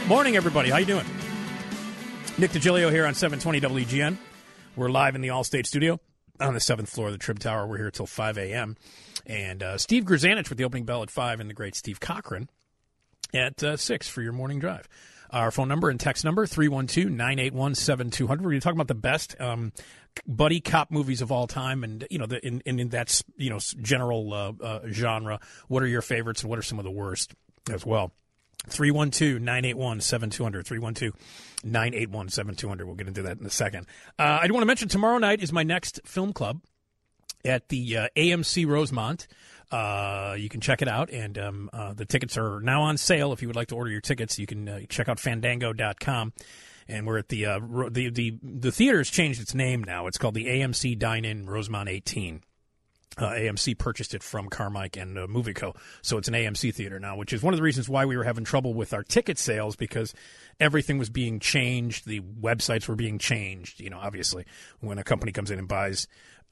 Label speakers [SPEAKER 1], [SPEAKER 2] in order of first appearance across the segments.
[SPEAKER 1] Morning, everybody. How you doing? Nick DiGilio here on 720 WGN. We're live in the Allstate studio on the 7th floor of the Trib Tower. We're here till 5 a.m. And Steve Grzanich with the opening bell at 5 and the great Steve Cochran at 6 for your morning drive. Our phone number and text number, 312-981-7200. We're going to talk about the best buddy cop movies of all time, and in that general genre. What are your favorites, and what are some of the worst as well? 312-981-7200. 312-981-7200. We'll get into that in a second. I do want to mention tomorrow night is my next film club at the AMC Rosemont. You can check it out, and the tickets are now on sale. If you would like to order your tickets, you can check out Fandango.com. And we're at the theater's changed its name now. It's called the AMC Dine-In Rosemont 18. AMC purchased it from Carmike and Movie Co. So it's an AMC theater now, which is one of the reasons why we were having trouble with our ticket sales, because everything was being changed. The websites were being changed. Obviously, when a company comes in and buys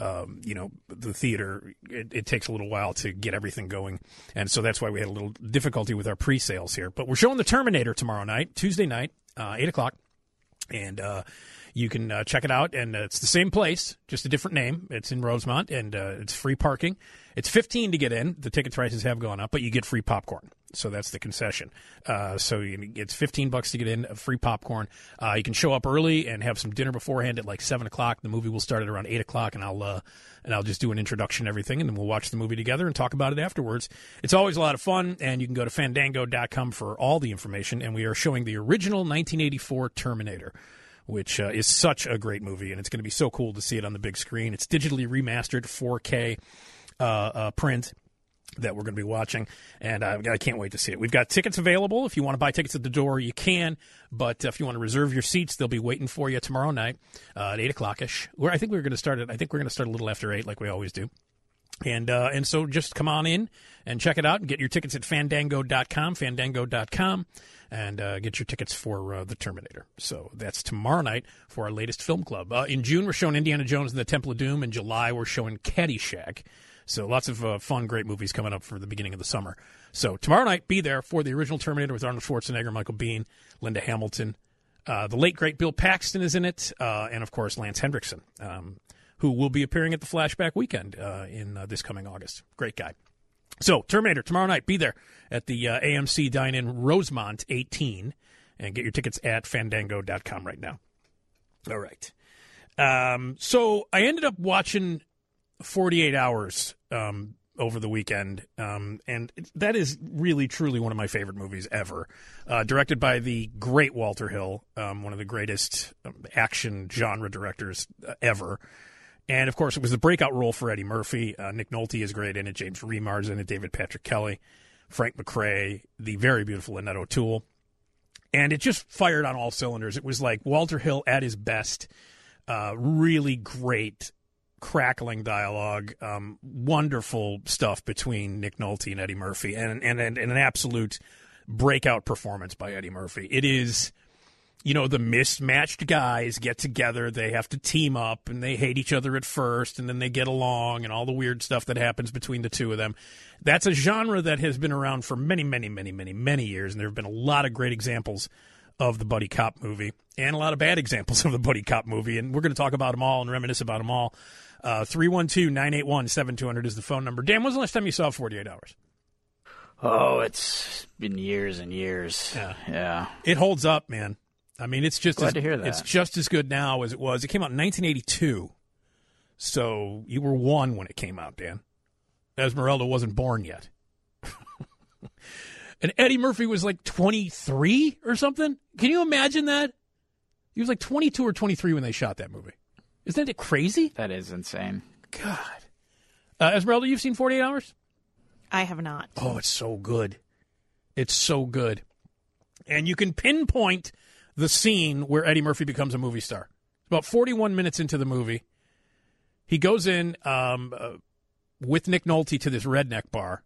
[SPEAKER 1] the theater, it takes a little while to get everything going. And so that's why we had a little difficulty with our pre-sales here. But we're showing The Terminator tomorrow night, Tuesday night, 8 o'clock. And you can check it out. And it's the same place, just a different name. It's in Rosemont, and it's free parking. It's $15 to get in. The ticket prices have gone up, but you get free popcorn. So that's the concession. So it's $15 to get in, free popcorn. You can show up early and have some dinner beforehand at like 7 o'clock. The movie will start at around 8 o'clock, and I'll just do an introduction and everything, and then we'll watch the movie together and talk about it afterwards. It's always a lot of fun, and you can go to Fandango.com for all the information. And we are showing the original 1984 Terminator, which is such a great movie, and it's going to be so cool to see it on the big screen. It's digitally remastered 4K print that we're going to be watching, and I can't wait to see it. We've got tickets available. If you want to buy tickets at the door, you can, but if you want to reserve your seats, they'll be waiting for you tomorrow night at 8 o'clock-ish. I think we're going to start a little after 8, like we always do. And so just come on in and check it out and get your tickets at Fandango.com, and get your tickets for The Terminator. So that's tomorrow night for our latest film club. In June, we're showing Indiana Jones and the Temple of Doom. In July, we're showing Caddyshack. So lots of fun, great movies coming up for the beginning of the summer. So tomorrow night, be there for the original Terminator with Arnold Schwarzenegger, Michael Biehn, Linda Hamilton. The late, great Bill Paxton is in it, and, of course, Lance Hendrickson, who will be appearing at the Flashback Weekend in this coming August. Great guy. So, Terminator, tomorrow night, be there at the AMC Dine-In Rosemont 18, and get your tickets at Fandango.com right now. All right. So, I ended up watching 48 Hours over the weekend, and that is really, truly one of my favorite movies ever. Directed by the great Walter Hill, one of the greatest action genre directors ever. And, of course, it was the breakout role for Eddie Murphy. Nick Nolte is great in it. James Remar's in it. David Patrick Kelly. Frank McRae. The very beautiful Annette O'Toole. And it just fired on all cylinders. It was like Walter Hill at his best. Really great, crackling dialogue. Wonderful stuff between Nick Nolte and Eddie Murphy. And an absolute breakout performance by Eddie Murphy. It is... the mismatched guys get together, they have to team up, and they hate each other at first, and then they get along, and all the weird stuff that happens between the two of them. That's a genre that has been around for many, many, many, many, many years, and there have been a lot of great examples of the buddy cop movie, and a lot of bad examples of the buddy cop movie, and we're going to talk about them all and reminisce about them all. 312-981-7200 is the phone number. Dan, when's the last time you saw 48 Hours?
[SPEAKER 2] Oh, it's been years and years. Yeah.
[SPEAKER 1] It holds up, man. I mean, it's just
[SPEAKER 2] glad to hear that.
[SPEAKER 1] It's just as good now as it was. It came out in 1982, so you were 1 when it came out, Dan. Esmeralda wasn't born yet. And Eddie Murphy was like 23 or something. Can you imagine that? He was like 22 or 23 when they shot that movie. Isn't that crazy?
[SPEAKER 2] That is insane.
[SPEAKER 1] God. Esmeralda, you've seen 48 Hours?
[SPEAKER 3] I have not.
[SPEAKER 1] Oh, it's so good. It's so good. And you can pinpoint the scene where Eddie Murphy becomes a movie star. About 41 minutes into the movie, he goes in with Nick Nolte to this redneck bar,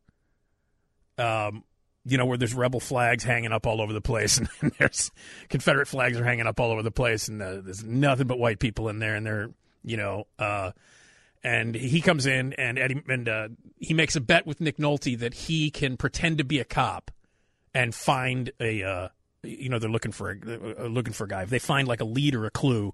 [SPEAKER 1] where there's rebel flags hanging up all over the place, and there's Confederate flags are hanging up all over the place, and there's nothing but white people in there, and they're, and he comes in, and he makes a bet with Nick Nolte that he can pretend to be a cop and find a they're looking for a guy. If they find like a lead or a clue,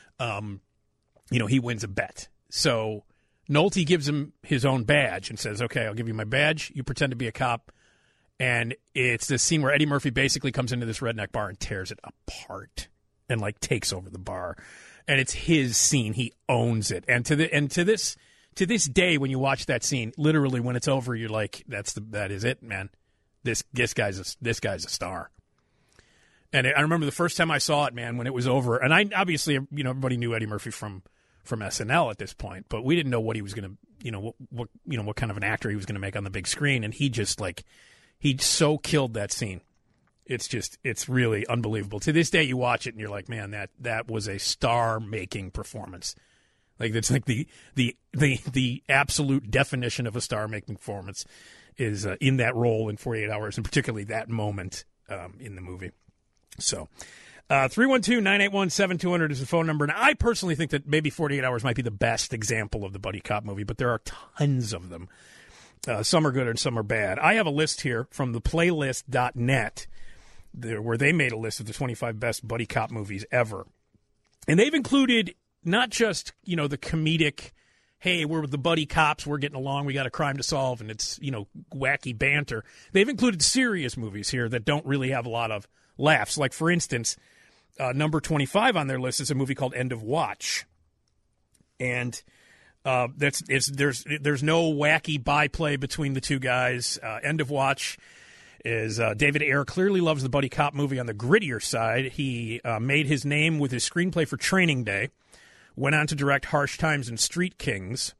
[SPEAKER 1] he wins a bet. So Nolte gives him his own badge and says, okay, I'll give you my badge. You pretend to be a cop. And it's this scene where Eddie Murphy basically comes into this redneck bar and tears it apart and like takes over the bar. And it's his scene. He owns it. And to this day, when you watch that scene, literally when it's over, you're like, that is it, man. This guy's a star. And I remember the first time I saw it, man, when it was over. And I obviously, everybody knew Eddie Murphy from SNL at this point, but we didn't know what he was going to, what kind of an actor he was going to make on the big screen. And he just he so killed that scene. It's really unbelievable. To this day, you watch it and you're like, man, that was a star-making performance. Like it's like the absolute definition of a star-making performance is in that role in 48 Hours, and particularly that moment in the movie. So 312-981-7200 is the phone number. And I personally think that maybe 48 Hours might be the best example of the buddy cop movie, but there are tons of them. Some are good and some are bad. I have a list here from theplaylist.net where they made a list of the 25 best buddy cop movies ever. And they've included not just, the comedic, hey, we're the buddy cops, we're getting along, we got a crime to solve, and it's, wacky banter. They've included serious movies here that don't really have a lot of laughs. Like, for instance, number 25 on their list is a movie called End of Watch. And there's no wacky byplay between the two guys. End of Watch is David Ayer clearly loves the buddy cop movie on the grittier side. He made his name with his screenplay for Training Day, went on to direct Harsh Times and Street Kings,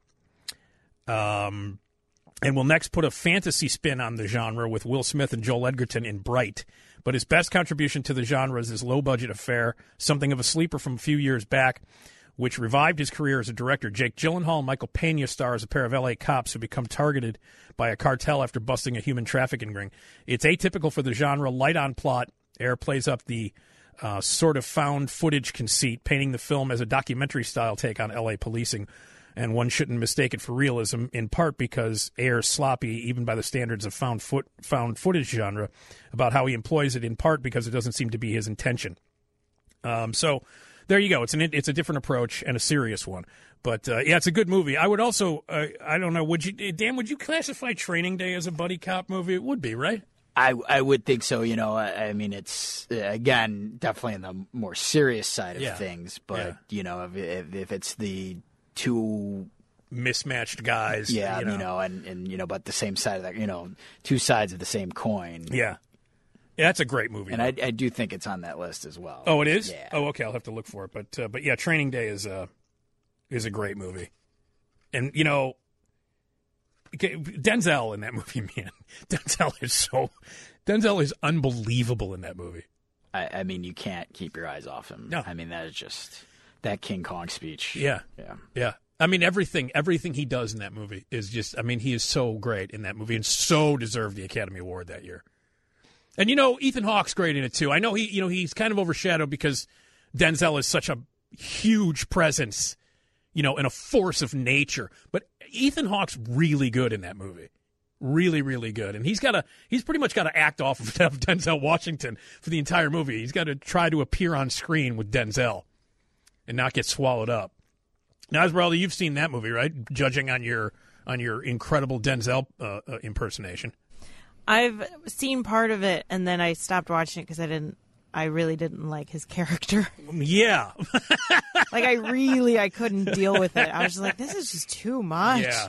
[SPEAKER 1] and will next put a fantasy spin on the genre with Will Smith and Joel Edgerton in Bright. But his best contribution to the genre is his low-budget affair, something of a sleeper from a few years back, which revived his career as a director. Jake Gyllenhaal and Michael Pena star as a pair of L.A. cops who become targeted by a cartel after busting a human trafficking ring. It's atypical for the genre, light on plot. Ayer plays up the sort of found footage conceit, painting the film as a documentary-style take on L.A. policing. And one shouldn't mistake it for realism, in part because Ayer's sloppy, even by the standards of found footage genre, about how he employs it, in part because it doesn't seem to be his intention. So there you go. It's a different approach and a serious one. But, it's a good movie. I would also, I don't know, Dan, would you classify Training Day as a buddy cop movie? It would be, right?
[SPEAKER 2] I would think so. I mean, it's, again, definitely on the more serious side of things. But, if it's the two
[SPEAKER 1] mismatched guys.
[SPEAKER 2] Yeah, and but the same side of that, two sides of the same coin.
[SPEAKER 1] Yeah. Yeah, that's a great movie.
[SPEAKER 2] And I do think it's on that list as well.
[SPEAKER 1] Oh, it is?
[SPEAKER 2] Yeah.
[SPEAKER 1] Oh, okay. I'll have to look for it. But yeah, Training Day is a great movie. And, Denzel in that movie, man. Denzel is unbelievable in that movie.
[SPEAKER 2] I mean, you can't keep your eyes off him.
[SPEAKER 1] No.
[SPEAKER 2] I mean, that is just that King Kong speech.
[SPEAKER 1] Yeah. I mean, everything he does in that movie is just, I mean, he is so great in that movie and so deserved the Academy Award that year. And, Ethan Hawke's great in it, too. I know he's kind of overshadowed because Denzel is such a huge presence, and a force of nature. But Ethan Hawke's really good in that movie. Really, really good. And he's pretty much got to act off of Denzel Washington for the entire movie. He's got to try to appear on screen with Denzel and not get swallowed up. Now, Esmeralda, you've seen that movie, right? Judging on your incredible Denzel impersonation.
[SPEAKER 3] I've seen part of it, and then I stopped watching it because I really didn't like his character.
[SPEAKER 1] Yeah.
[SPEAKER 3] I couldn't deal with it. I was just like, this is just too much.
[SPEAKER 1] Yeah.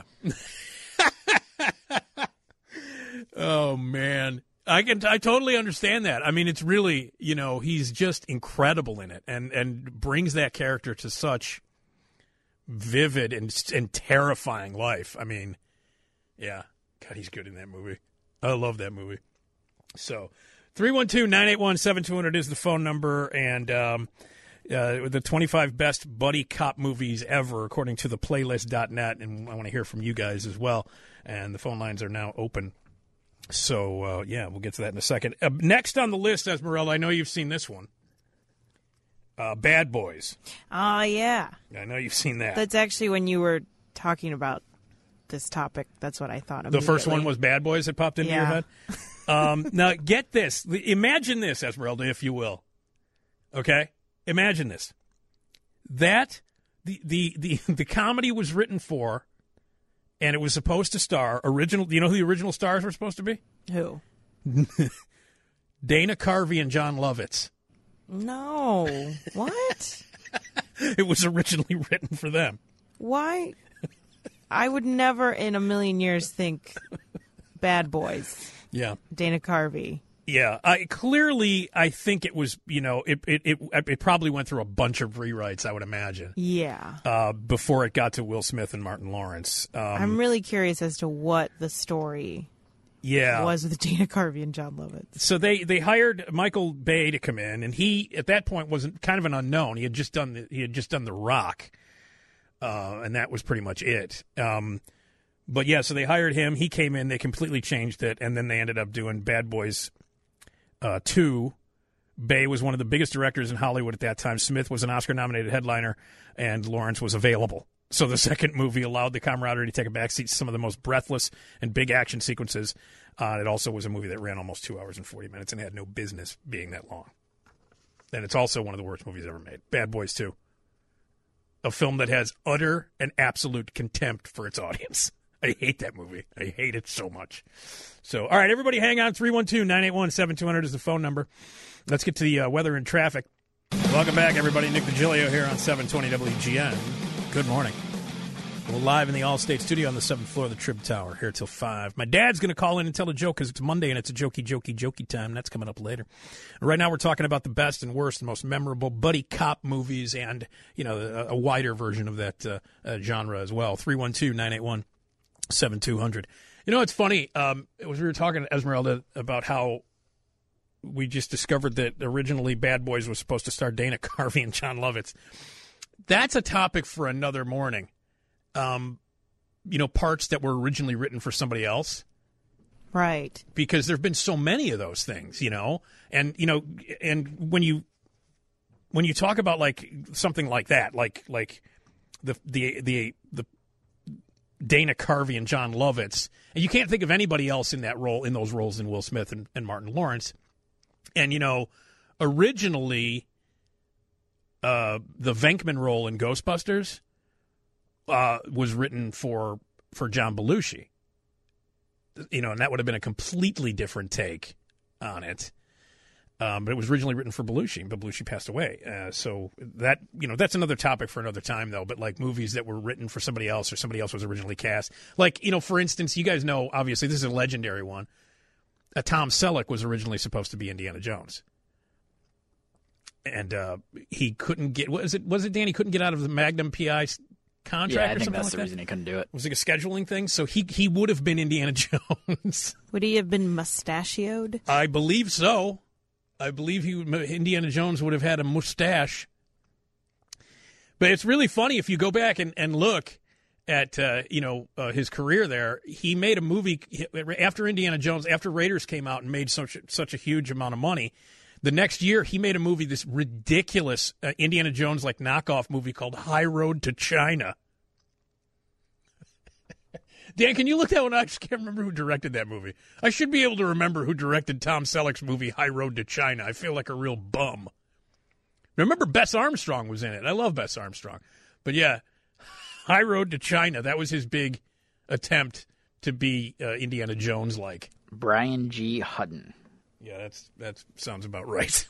[SPEAKER 1] Oh, man. I totally understand that. I mean, it's really, he's just incredible in it and brings that character to such vivid and terrifying life. I mean, yeah. God, he's good in that movie. I love that movie. So, 312-981-7200 is the phone number, and the 25 best buddy cop movies ever, according to theplaylist.net, and I want to hear from you guys as well. And the phone lines are now open. So, we'll get to that in a second. Next on the list, Esmeralda, I know you've seen this one. Bad Boys.
[SPEAKER 3] Oh, yeah.
[SPEAKER 1] I know you've seen that.
[SPEAKER 3] That's actually when you were talking about this topic. That's what I thought of.
[SPEAKER 1] The first one was Bad Boys that popped into your head? Now, get this. Imagine this, Esmeralda, if you will. Okay? Imagine this. That the comedy was written for, and it was supposed to star original. Do you know who the original stars were supposed to be?
[SPEAKER 3] Who?
[SPEAKER 1] Dana Carvey and John Lovitz.
[SPEAKER 3] No. What?
[SPEAKER 1] It was originally written for them.
[SPEAKER 3] Why? I would never in a million years think Bad Boys.
[SPEAKER 1] Yeah.
[SPEAKER 3] Dana Carvey.
[SPEAKER 1] Yeah. I think it was, it probably went through a bunch of rewrites, I would imagine.
[SPEAKER 3] Yeah.
[SPEAKER 1] Before it got to Will Smith and Martin Lawrence.
[SPEAKER 3] I'm really curious as to what the story was with Dana Carvey and John Lovitz.
[SPEAKER 1] So they hired Michael Bay to come in, and he at that point wasn't kind of an unknown. He had just done The Rock, and that was pretty much it. But yeah, so they hired him. He came in. They completely changed it, and then they ended up doing Bad Boys 2. Bay was one of the biggest directors in Hollywood at that time. Smith was an Oscar-nominated headliner, and Lawrence was available. So the second movie allowed the camaraderie to take a backseat to some of the most breathless and big action sequences. It also was a movie that ran almost 2 hours and 40 minutes and had no business being that long. And it's also one of the worst movies ever made. Bad Boys 2. A film that has utter and absolute contempt for its audience. I hate that movie. I hate it so much. So, all right, everybody hang on. 312-981-7200 is the phone number. Let's get to the weather and traffic. Welcome back, everybody. Nick DiGilio here on 720 WGN. Good morning. We're live in the Allstate studio on the 7th floor of the Trib Tower here till 5. My dad's going to call in and tell a joke because it's Monday and it's a jokey time. That's coming up later. Right now we're talking about the best and worst and most memorable buddy cop movies and, a wider version of that genre as well. 312-981-7200. It's funny. We were talking to Esmeralda about how we just discovered that originally Bad Boys was supposed to star Dana Carvey and John Lovitz. That's a topic for another morning. Parts that were originally written for somebody else.
[SPEAKER 3] Right.
[SPEAKER 1] Because there have been so many of those things, and when you talk about like something like that, like the Dana Carvey and John Lovitz, and you can't think of anybody else in those roles than Will Smith and Martin Lawrence. And, originally, the Venkman role in Ghostbusters was written for John Belushi. And that would have been a completely different take on it. But it was originally written for Belushi, but Belushi passed away. So that, that's another topic for another time, though. But like movies that were written for somebody else or somebody else was originally cast. Like, for instance, you guys know, obviously, this is a legendary one. Tom Selleck was originally supposed to be Indiana Jones. And he couldn't get, was it Dan? He couldn't get out of the Magnum PI contract or something like that?
[SPEAKER 2] I think that's the reason he couldn't do it.
[SPEAKER 1] Was it a scheduling thing? So he would have been Indiana Jones.
[SPEAKER 3] Would he have been mustachioed?
[SPEAKER 1] I believe so. I believe Indiana Jones would have had a mustache. But it's really funny if you go back and look at his career there. He made a movie after Indiana Jones, after Raiders came out and made such a huge amount of money. The next year, he made a movie, this ridiculous Indiana Jones like knockoff movie called High Road to China. Dan, can you look that one up? I just can't remember who directed that movie. I should be able to remember who directed Tom Selleck's movie High Road to China. I feel like a real bum. Remember, Bess Armstrong was in it. I love Bess Armstrong. But yeah, High Road to China, that was his big attempt to be Indiana Jones-like.
[SPEAKER 2] Brian G. Hutton.
[SPEAKER 1] Yeah, that sounds about right.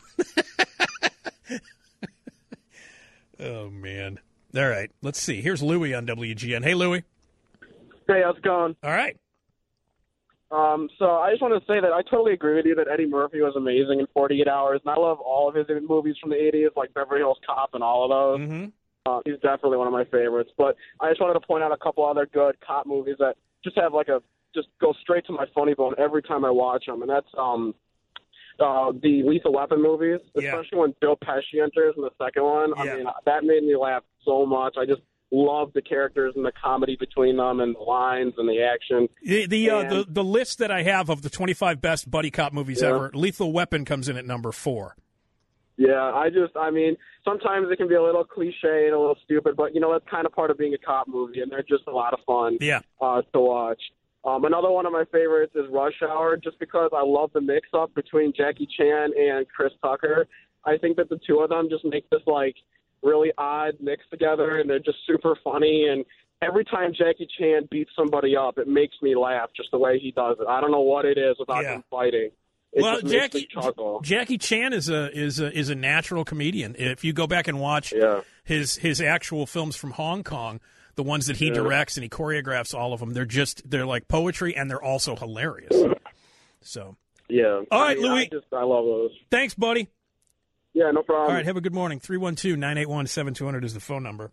[SPEAKER 1] Oh, man. All right, let's see. Here's Louie on WGN. Hey, Louie.
[SPEAKER 4] Hey, how's it going?
[SPEAKER 1] All right.
[SPEAKER 4] So I just want to say that I totally agree with you that Eddie Murphy was amazing in 48 Hours, and I love all of his movies from the 80s, like Beverly Hills Cop and all of those.
[SPEAKER 1] Mm-hmm.
[SPEAKER 4] He's definitely one of my favorites. But I just wanted to point out a couple other good cop movies that just have just go straight to my funny bone every time I watch them, and that's the Lethal Weapon movies, especially when Joe Pesci enters in the second one.
[SPEAKER 1] Yeah.
[SPEAKER 4] I mean, that made me laugh so much. I just love the characters and the comedy between them and the lines and the action.
[SPEAKER 1] The list that I have of the 25 best buddy cop movies ever, Lethal Weapon comes in at number 4.
[SPEAKER 4] Yeah, I mean, sometimes it can be a little cliche and a little stupid, but, that's kind of part of being a cop movie, and they're just a lot of fun to watch. Another one of my favorites is Rush Hour, just because I love the mix-up between Jackie Chan and Chris Tucker. I think that the two of them just make this, like, really odd mix together, and they're just super funny. And every time Jackie Chan beats somebody up, it makes me laugh just the way he does it. I don't know what it is without him fighting. Well,
[SPEAKER 1] Jackie Chan is a natural comedian. If you go back and watch his actual films from Hong Kong, the ones that he directs and he choreographs all of them, they're like poetry, and they're also hilarious. So all right, Louis,
[SPEAKER 4] I love those.
[SPEAKER 1] Thanks, buddy.
[SPEAKER 4] Yeah, no problem.
[SPEAKER 1] All right, have a good morning. 312-981-7200 is the phone number.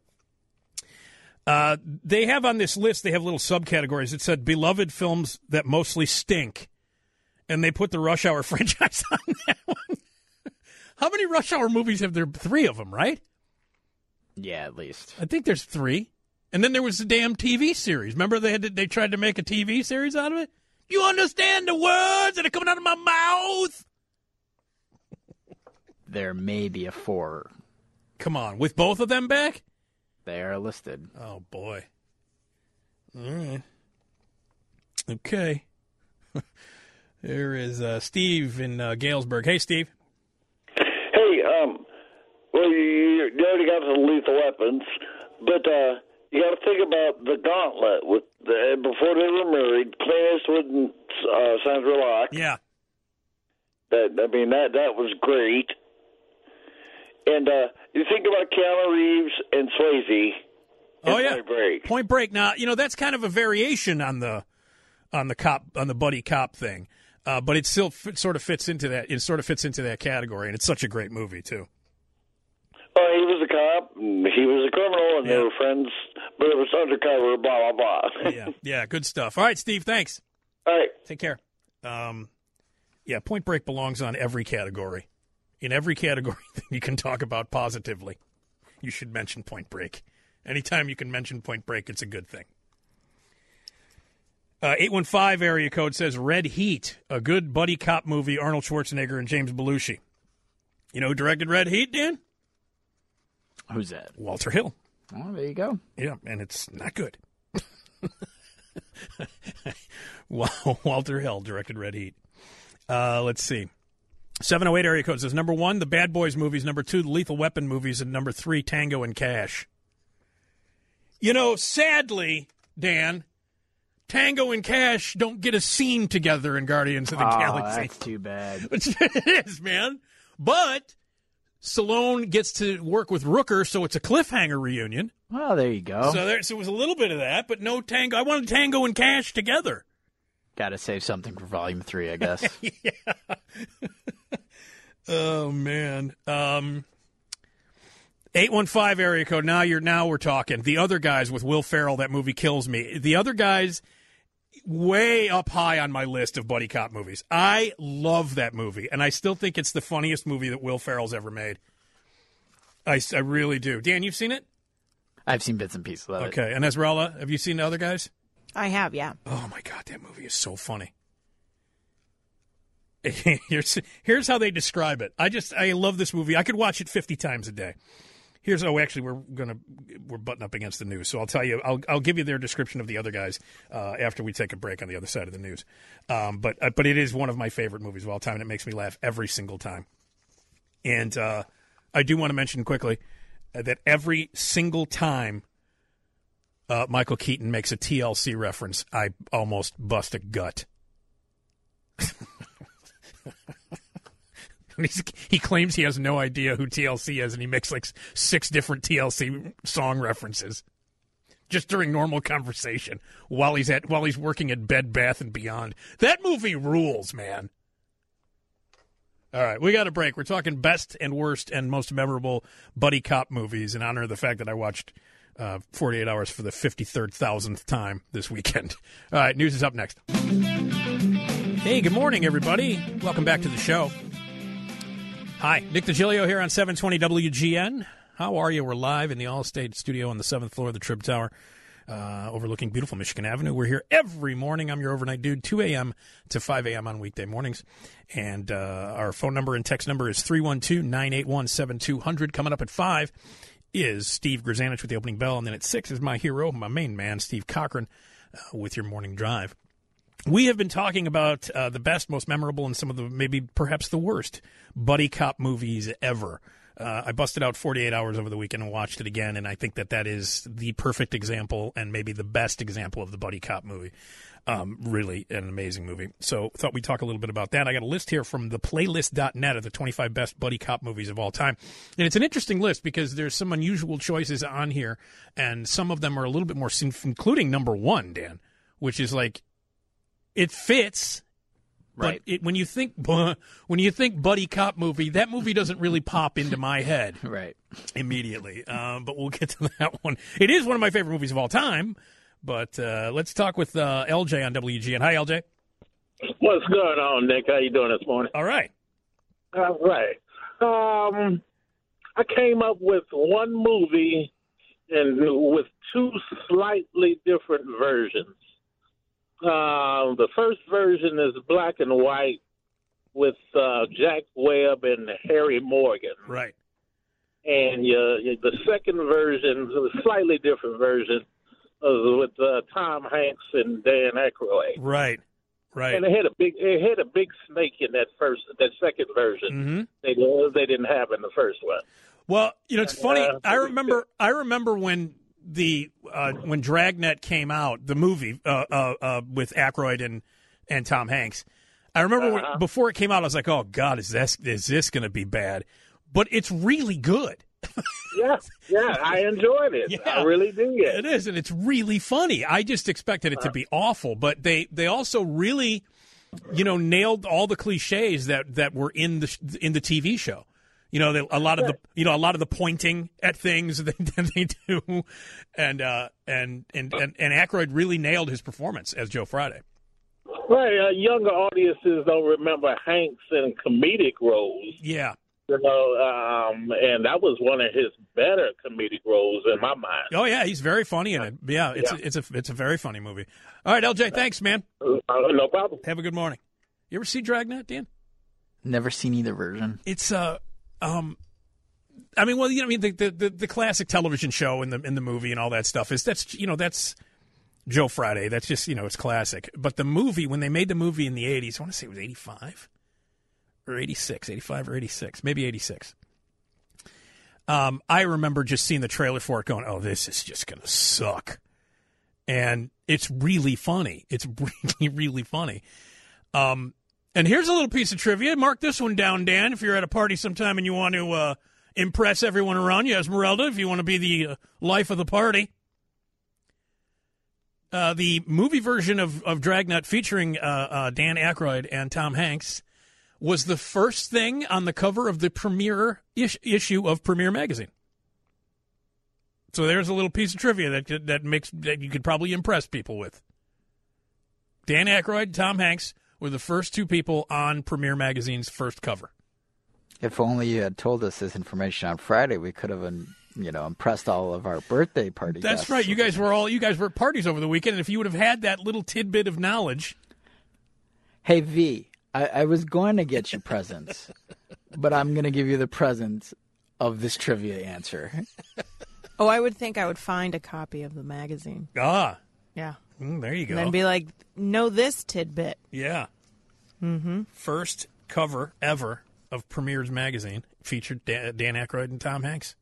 [SPEAKER 1] They have on this list, they have little subcategories. It said beloved films that mostly stink. And they put the Rush Hour franchise on that one. How many Rush Hour movies have there? 3 of them, right?
[SPEAKER 2] Yeah, at least.
[SPEAKER 1] I think there's 3. And then there was the damn TV series. Remember they tried to make a TV series out of it? You understand the words that are coming out of my mouth?
[SPEAKER 2] There may be a 4.
[SPEAKER 1] Come on, with both of them back?
[SPEAKER 2] They are listed.
[SPEAKER 1] Oh, boy. All right. Okay. There is Steve in Galesburg. Hey, Steve.
[SPEAKER 5] Hey, well, you already got the Lethal Weapons, but you got to think about the Gauntlet with before they were married, Clint Eastwood and Sandra Locke.
[SPEAKER 1] Yeah.
[SPEAKER 5] That was great. And you think about Keanu Reeves and Swayze.
[SPEAKER 1] Oh yeah,
[SPEAKER 5] Point Break.
[SPEAKER 1] Point Break. Now that's kind of a variation on the buddy cop thing, but it still sort of fits into that. It sort of fits into that category, and it's such a great movie too.
[SPEAKER 5] Oh, he was a cop, and he was a criminal, and they were friends, but it was undercover. Blah blah
[SPEAKER 1] blah. Yeah, good stuff. All right, Steve. Thanks.
[SPEAKER 5] All right,
[SPEAKER 1] take care. Point Break belongs on every category. In every category that you can talk about positively, you should mention Point Break. Anytime you can mention Point Break, it's a good thing. 815 area code says Red Heat, a good buddy cop movie, Arnold Schwarzenegger and James Belushi. You know who directed Red Heat, Dan?
[SPEAKER 2] Who's that?
[SPEAKER 1] Walter Hill.
[SPEAKER 2] Oh, there you go.
[SPEAKER 1] Yeah, and it's not good. Walter Hill directed Red Heat. Let's see. 708 area code says, number 1, the Bad Boys movies, number 2, the Lethal Weapon movies, and number 3, Tango and Cash. You know, sadly, Dan, Tango and Cash don't get a scene together in Guardians of the Galaxy.
[SPEAKER 2] That's too bad.
[SPEAKER 1] It is, man. But Stallone gets to work with Rooker, so it's a cliffhanger reunion.
[SPEAKER 2] Well, there you go.
[SPEAKER 1] So it was a little bit of that, but no Tango. I wanted Tango and Cash together.
[SPEAKER 2] Got to save something for Volume 3, I guess.
[SPEAKER 1] Yeah. Oh, man. 815 area code. Now we're talking. The Other Guys with Will Ferrell, that movie kills me. The Other Guys, way up high on my list of buddy cop movies. I love that movie, and I still think it's the funniest movie that Will Ferrell's ever made. I really do. Dan, you've seen it?
[SPEAKER 2] I've seen bits and pieces of it.
[SPEAKER 1] Okay. And Esmeralda, have you seen The Other Guys?
[SPEAKER 3] I have, yeah.
[SPEAKER 1] Oh, my God, that movie is so funny. Here's how they describe it. I love this movie. I could watch it 50 times a day. Actually, we're butting up against the news, so I'll tell you. I'll give you their description of The Other Guys after we take a break on the other side of the news. But it is one of my favorite movies of all time, and it makes me laugh every single time. And I do want to mention quickly that every single time Michael Keaton makes a TLC reference, I almost bust a gut. He claims he has no idea who TLC is, and he makes like 6 different TLC song references just during normal conversation while he's working at Bed Bath & Beyond. That movie rules, man. All right, we got a break. We're talking best and worst and most memorable buddy cop movies in honor of the fact that I watched 48 Hours for the 53,000th time this weekend. All right, news is up next. Hey, good morning, everybody. Welcome back to the show. Hi, Nick DiGilio here on 720 WGN. How are you? We're live in the Allstate studio on the 7th floor of the Trib Tower, overlooking beautiful Michigan Avenue. We're here every morning. I'm your overnight dude, 2 a.m. to 5 a.m. on weekday mornings. And our phone number and text number is 312-981-7200. Coming up at 5 is Steve Grzanich with the opening bell. And then at 6 is my hero, my main man, Steve Cochran, with your morning drive. we have been talking about the best, most memorable, and some of the maybe perhaps the worst buddy cop movies ever. I busted out 48 Hours over the weekend and watched it again, and I think that is the perfect example and maybe the best example of the buddy cop movie. Really an amazing movie. So thought we'd talk a little bit about that. I got a list here from theplaylist.net of the 25 best buddy cop movies of all time. And it's an interesting list because there's some unusual choices on here, and some of them are a little bit more, including number one, Dan, which is like, it fits.
[SPEAKER 2] Right.
[SPEAKER 1] But when you think buddy cop movie, that movie doesn't really pop into my head
[SPEAKER 2] Right.
[SPEAKER 1] immediately. But we'll get to that one. It is one of my favorite movies of all time. But let's talk with LJ on WGN. Hi, LJ.
[SPEAKER 6] What's going on, Nick? How you doing this morning?
[SPEAKER 1] All right.
[SPEAKER 6] All right. I came up with one movie and with two slightly different versions. The first version is black and white with Jack Webb and Harry Morgan.
[SPEAKER 1] Right.
[SPEAKER 6] And the second version, a slightly different version, with Tom Hanks and Dan Aykroyd.
[SPEAKER 1] Right. Right.
[SPEAKER 6] And it had a big snake in that second version.
[SPEAKER 1] Mm-hmm.
[SPEAKER 6] They didn't have in the first one.
[SPEAKER 1] Well, it's funny. I remember when when Dragnet came out, the movie with Aykroyd and Tom Hanks. I remember before it came out, I was like, "Oh God, is this going to be bad?" But it's really good.
[SPEAKER 6] Yeah, I enjoyed it.
[SPEAKER 1] Yeah,
[SPEAKER 6] I really did.
[SPEAKER 1] It is, and it's really funny. I just expected it to be awful, but they also really, nailed all the cliches that were in the TV show. A lot of the pointing at things that they do, and Aykroyd really nailed his performance as Joe Friday.
[SPEAKER 6] Right, younger audiences don't remember Hanks in comedic roles.
[SPEAKER 1] Yeah.
[SPEAKER 6] And that was one of his better comedic roles in my mind.
[SPEAKER 1] Oh yeah, he's very funny in it. Yeah, it's a very funny movie. All right, LJ, thanks, man.
[SPEAKER 6] No problem.
[SPEAKER 1] Have a good morning. You ever see Dragnet, Dan?
[SPEAKER 2] Never seen either version.
[SPEAKER 1] It's the classic television show in the movie and all that stuff that's Joe Friday. That's just it's classic. But the movie, when they made the movie in the 80s, I want to say it was 85. Or 86, 85 or 86, maybe 86. I remember just seeing the trailer for it going, oh, this is just going to suck. And it's really funny. It's really, really funny. And here's a little piece of trivia. Mark this one down, Dan, if you're at a party sometime and you want to impress everyone around you. Esmeralda, if you want to be the life of the party. The movie version of Dragnet featuring Dan Aykroyd and Tom Hanks was the first thing on the cover of the premiere issue of Premiere Magazine. So there's a little piece of trivia that you could probably impress people with. Dan Aykroyd, Tom Hanks were the first two people on Premiere Magazine's first cover.
[SPEAKER 2] If only you had told us this information on Friday, we could have impressed all of our birthday party
[SPEAKER 1] That's
[SPEAKER 2] guests.
[SPEAKER 1] right. You guys were at parties over the weekend, and if you would have had that little tidbit of knowledge.
[SPEAKER 2] Hey, V. I was going to get you presents, but I'm going to give you the present of this trivia answer.
[SPEAKER 3] Oh, I would think I would find a copy of the magazine.
[SPEAKER 1] Ah.
[SPEAKER 3] Yeah.
[SPEAKER 1] There you go.
[SPEAKER 3] And then be like, know this tidbit.
[SPEAKER 1] Yeah. Mm-hmm. First cover ever of Premiere's magazine featured Dan Aykroyd and Tom Hanks.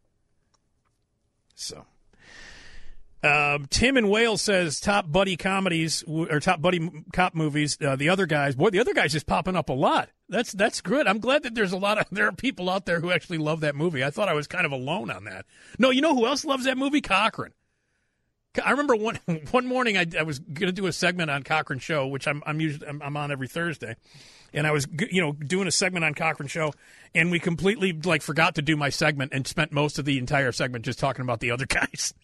[SPEAKER 1] So. Tim in Wales says top buddy comedies or top buddy cop movies. The Other Guys, the Other Guys is popping up a lot. That's good. I'm glad that there are people out there who actually love that movie. I thought I was kind of alone on that. No, you know who else loves that movie? Cochran. I remember one morning I was going to do a segment on Cochran Show, which I'm on every Thursday, and I was doing a segment on Cochran Show, and we completely forgot to do my segment and spent most of the entire segment just talking about The Other Guys.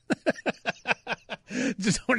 [SPEAKER 1] just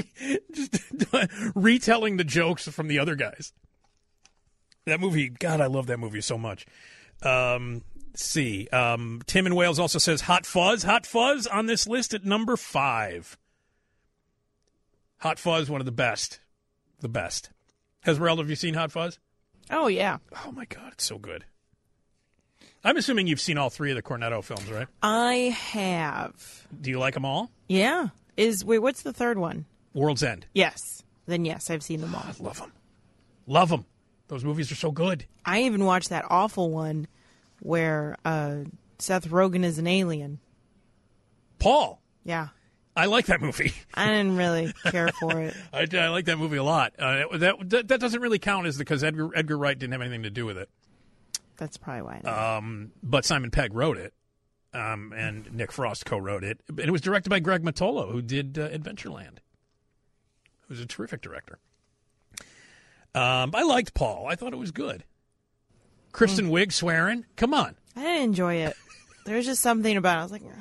[SPEAKER 1] retelling the jokes from The Other Guys. That movie, God, I love that movie so much. See, Tim in Wales also says Hot Fuzz. Hot Fuzz on this list at number 5. Hot Fuzz, one of the best. The best. Esmeralda, have you seen Hot Fuzz?
[SPEAKER 3] Oh, yeah.
[SPEAKER 1] Oh, my God, it's so good. I'm assuming you've seen all 3 of the Cornetto films, right?
[SPEAKER 3] I have.
[SPEAKER 1] Do you like them all?
[SPEAKER 3] Yeah. What's the third one?
[SPEAKER 1] World's End.
[SPEAKER 3] Yes. then yes, I've seen them all.
[SPEAKER 1] I love them. Love them. Those movies are so good.
[SPEAKER 3] I even watched that awful one where Seth Rogen is an alien.
[SPEAKER 1] Paul.
[SPEAKER 3] Yeah.
[SPEAKER 1] I like that movie.
[SPEAKER 3] I didn't really care for it.
[SPEAKER 1] I like that movie a lot. That doesn't really count as because Edgar Wright didn't have anything to do with it.
[SPEAKER 3] That's probably why I know.
[SPEAKER 1] But Simon Pegg wrote it, and Nick Frost co-wrote it. And it was directed by Greg Mottola, who did Adventureland, who's a terrific director. I liked Paul. I thought it was good. Kristen Wiig swearing. Come on.
[SPEAKER 3] I didn't enjoy it. There was just something about it. I was like,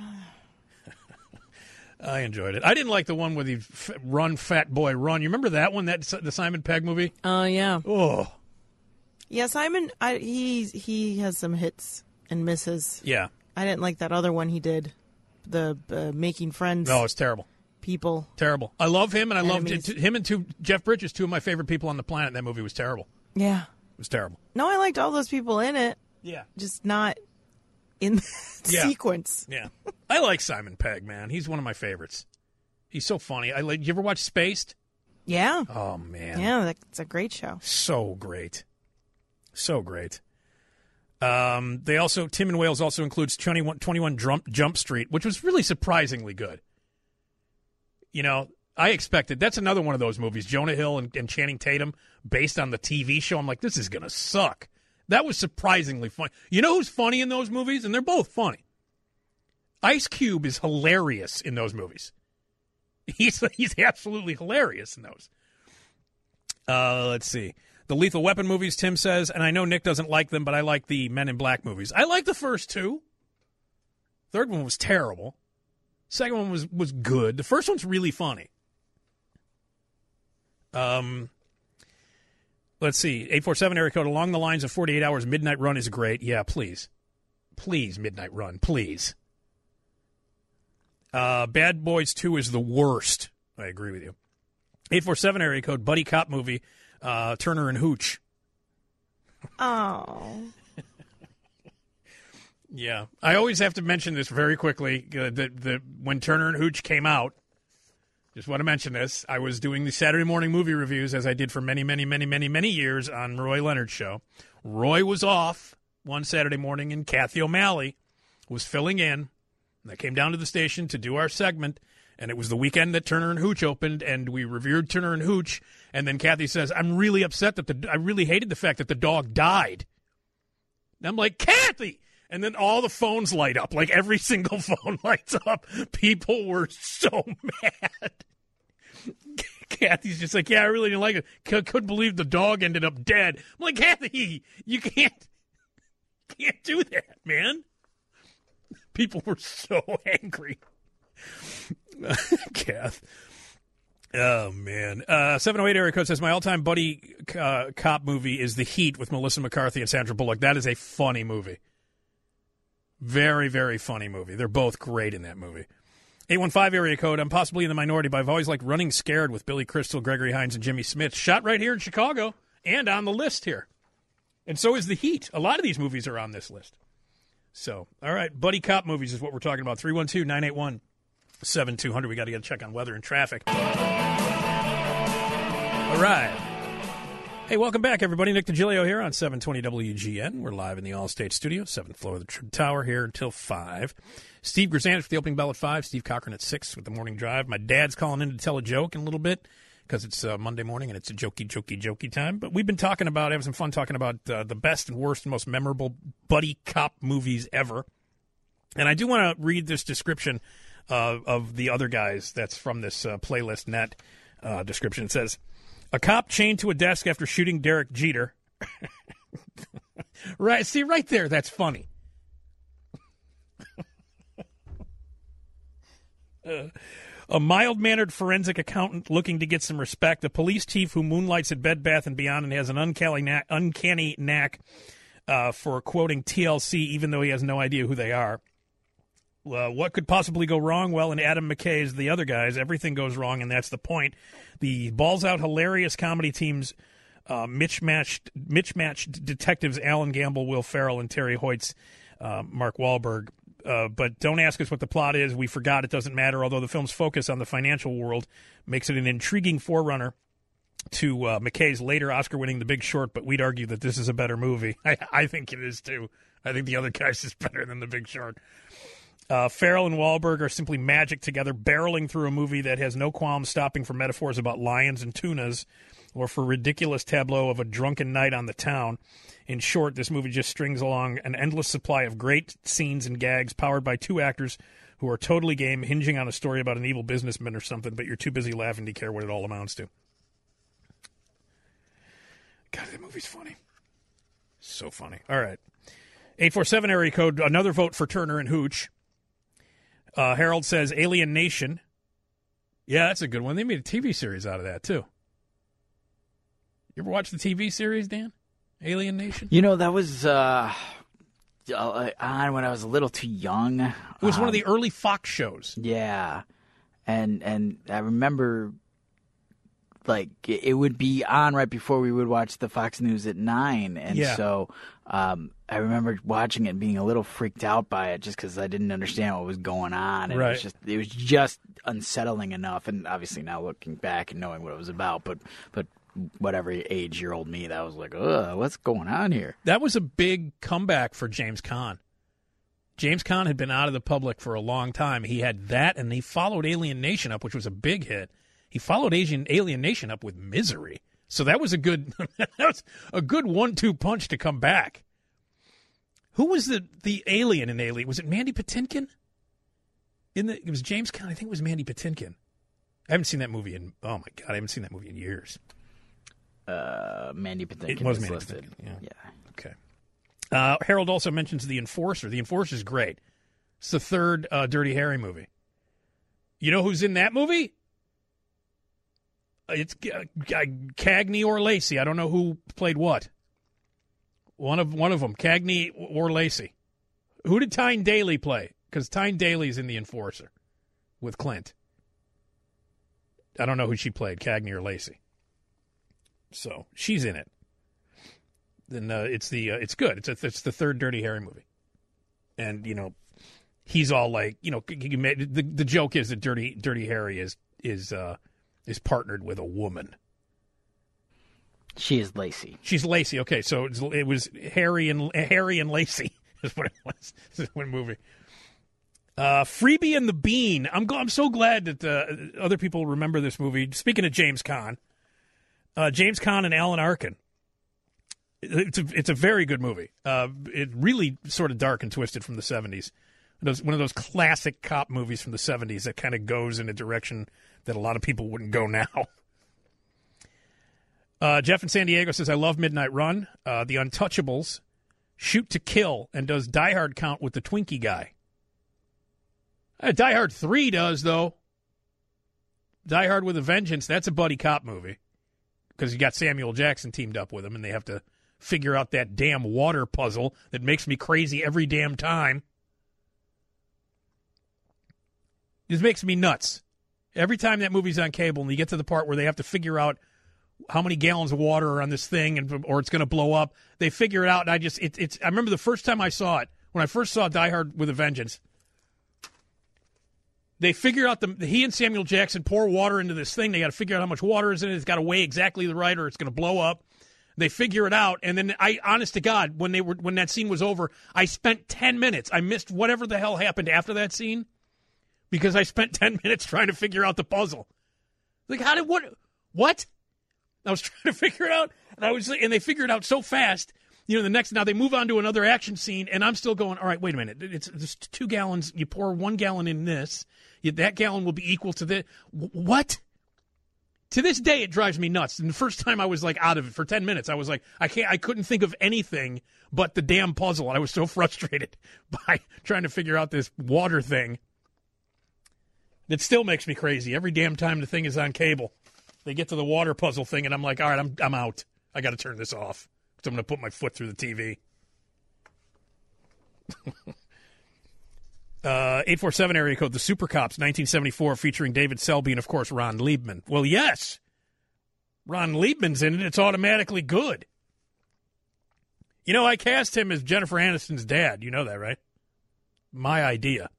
[SPEAKER 1] I enjoyed it. I didn't like the one with the Run, Fat Boy, Run. You remember that one, the Simon Pegg movie?
[SPEAKER 3] Oh, yeah.
[SPEAKER 1] Oh.
[SPEAKER 3] Yeah, Simon, he has some hits and misses.
[SPEAKER 1] Yeah.
[SPEAKER 3] I didn't like that other one he did, the Making Friends.
[SPEAKER 1] No, it's terrible.
[SPEAKER 3] People.
[SPEAKER 1] Terrible. I love him, and I
[SPEAKER 3] Enemies.
[SPEAKER 1] loved him and Jeff Bridges, two of my favorite people on the planet. That movie was terrible.
[SPEAKER 3] Yeah.
[SPEAKER 1] It was terrible.
[SPEAKER 3] No, I liked all those people in it.
[SPEAKER 1] Yeah.
[SPEAKER 3] Just not in the sequence.
[SPEAKER 1] Yeah. I like Simon Pegg, man. He's one of my favorites. He's so funny. You ever watch Spaced?
[SPEAKER 3] Yeah.
[SPEAKER 1] Oh, man.
[SPEAKER 3] Yeah, it's a great show.
[SPEAKER 1] So great. So great. Tim and Wales also includes 21 Jump Street, which was really surprisingly good. You know, I expected, that's another one of those movies, Jonah Hill and Channing Tatum, based on the TV show. I'm like, this is going to suck. That was surprisingly funny. You know who's funny in those movies? And they're both funny. Ice Cube is hilarious in those movies. He's absolutely hilarious in those. Let's see. The Lethal Weapon movies, Tim says, and I know Nick doesn't like them, but I like the Men in Black movies. I like the first two. Third one was terrible. Second one was good. The first one's really funny. Let's see. 847 area code. Along the lines of 48 Hours, Midnight Run is great. Yeah, please. Please, Midnight Run. Please. Bad Boys 2 is the worst. I agree with you. 847 area code. Buddy cop movie. Turner and Hooch.
[SPEAKER 3] Oh.
[SPEAKER 1] Yeah. I always have to mention this very quickly. When Turner and Hooch came out, just want to mention this. I was doing the Saturday morning movie reviews, as I did for many, many, many, many, many years on Roy Leonard's show. Roy was off one Saturday morning, and Kathy O'Malley was filling in. And I came down to the station to do our segment, and it was the weekend that Turner and Hooch opened, and we reviewed Turner and Hooch. And then Kathy says, I'm really upset that I really hated the fact that the dog died. And I'm like, Kathy! And then all the phones light up. Like, every single phone lights up. People were so mad. Kathy's just like, yeah, I really didn't like it. Couldn't believe the dog ended up dead. I'm like, Kathy, you can't do that, man. People were so angry. Kath. Oh, man. 708 area code says, my all-time buddy cop movie is The Heat with Melissa McCarthy and Sandra Bullock. That is a funny movie. Very, very funny movie. They're both great in that movie. 815 area code, I'm possibly in the minority, but I've always liked Running Scared with Billy Crystal, Gregory Hines, and Jimmy Smith. Shot right here in Chicago and on the list here. And so is The Heat. A lot of these movies are on this list. So, all right, buddy cop movies is what we're talking about. 312-981-7200. We got to get a check on weather and traffic. All right. Hey, welcome back, everybody. Nick DiGilio here on 720 WGN. We're live in the Allstate studio, 7th floor of the Trib Tower here until 5. Steve Grzanich for the opening bell at 5. Steve Cochran at 6 with the morning drive. My dad's calling in to tell a joke in a little bit because it's Monday morning and it's a jokey time. But we've been having some fun talking about the best and worst and most memorable buddy cop movies ever. And I do want to read this description of the other guys that's from this Playlist Net description. It says, a cop chained to a desk after shooting Derek Jeter. Right, see, right there, that's funny. A mild-mannered forensic accountant looking to get some respect. A police chief who moonlights at Bed Bath & Beyond and has an uncanny knack for quoting TLC, even though he has no idea who they are. What could possibly go wrong? Well, in Adam McKay's The Other Guys, everything goes wrong, and that's the point. The balls-out hilarious comedy teams, mismatched detectives Alan Gamble, Will Ferrell, and Terry Hoyt's Mark Wahlberg. But don't ask us what the plot is. We forgot. It doesn't matter, although the film's focus on the financial world makes it an intriguing forerunner to McKay's later Oscar-winning The Big Short, but we'd argue that this is a better movie. I think it is, too. I think The Other Guys is better than The Big Short. Farrell and Wahlberg are simply magic together, barreling through a movie that has no qualms stopping for metaphors about lions and tunas or for ridiculous tableau of a drunken night on the town. In short, this movie just strings along an endless supply of great scenes and gags powered by two actors who are totally game, hinging on a story about an evil businessman or something, but you're too busy laughing to care what it all amounts to. God, that movie's funny. So funny. All right. 847 area code, another vote for Turner and Hooch. Harold says Alien Nation. Yeah, that's a good one. They made a TV series out of that, too. You ever watch the TV series, Dan? Alien Nation?
[SPEAKER 2] You know, that was on when I was a little too young. It
[SPEAKER 1] was one of the early Fox shows.
[SPEAKER 2] Yeah. And I remember, like, it would be on right before we would watch the Fox News at 9. And so I remember watching it and being a little freaked out by it just because I didn't understand what was going on. And
[SPEAKER 1] right.
[SPEAKER 2] It was just unsettling enough. And obviously now looking back and knowing what it was about, but whatever age-year-old me, that was like, ugh, what's going on here?
[SPEAKER 1] That was a big comeback for James Caan. James Caan had been out of the public for a long time. He had that, and he followed Alien Nation up, which was a big hit. He followed Alien Nation up with Misery. So that was a good 1-2 punch to come back. Who was the alien in Alien? Was it Mandy Patinkin? It was James Caan. I think it was Mandy Patinkin. I haven't seen that movie in years.
[SPEAKER 2] Mandy Patinkin.
[SPEAKER 1] It was
[SPEAKER 2] Mandy
[SPEAKER 1] listed.
[SPEAKER 2] Patinkin. Yeah.
[SPEAKER 1] Okay. Harold also mentions The Enforcer. The Enforcer is great. It's the third Dirty Harry movie. You know who's in that movie? It's Cagney or Lacey. I don't know who played what. One of them, Cagney or Lacey. Who did Tyne Daly play? Because Tyne Daly's in The Enforcer with Clint. I don't know who she played, Cagney or Lacey. So she's in it. Then it's good. It's the third Dirty Harry movie, and he's all like, the joke is that Dirty Harry is partnered with a woman.
[SPEAKER 2] She is Lacey.
[SPEAKER 1] She's Lacey. Okay, so it was Harry and Lacey is what it was. This is one movie. Freebie and the Bean. I'm so glad that other people remember this movie. Speaking of James Caan, James Caan and Alan Arkin. It's a very good movie. It really sort of dark and twisted from the 70s. One of those classic cop movies from the 70s that kind of goes in a direction that a lot of people wouldn't go now. Jeff in San Diego says, I love Midnight Run. The Untouchables, Shoot to Kill, and does Die Hard count with the Twinkie guy? Die Hard 3 does, though. Die Hard with a Vengeance, that's a buddy cop movie. Because you got Samuel Jackson teamed up with him, and they have to figure out that damn water puzzle that makes me crazy every damn time. This makes me nuts. Every time that movie's on cable and you get to the part where they have to figure out how many gallons of water are on this thing or it's going to blow up, they figure it out, and I remember the first time I saw it, when I first saw Die Hard with a Vengeance, they figure out he and Samuel Jackson pour water into this thing. They got to figure out how much water is in it. It's got to weigh exactly the right or it's going to blow up. They figure it out, and then honest to God, when that scene was over, I spent 10 minutes. I missed whatever the hell happened after that scene because I spent 10 minutes trying to figure out the puzzle. Like, what? I was trying to figure it out, and they figured it out so fast. Now they move on to another action scene, and I'm still going, all right, wait a minute. It's 2 gallons. You pour 1 gallon in this. That gallon will be equal to this. What? To this day, it drives me nuts. And the first time I was like out of it for 10 minutes, I was like, I couldn't think of anything but the damn puzzle. I was so frustrated by trying to figure out this water thing. It still makes me crazy. Every damn time the thing is on cable, they get to the water puzzle thing, and I'm like, all right, I'm out. I got to turn this off because I'm going to put my foot through the TV. 847 area code, The Super Cops, 1974, featuring David Selby and, of course, Ron Liebman. Well, yes. Ron Liebman's in it. It's automatically good. I cast him as Jennifer Aniston's dad. You know that, right? My idea.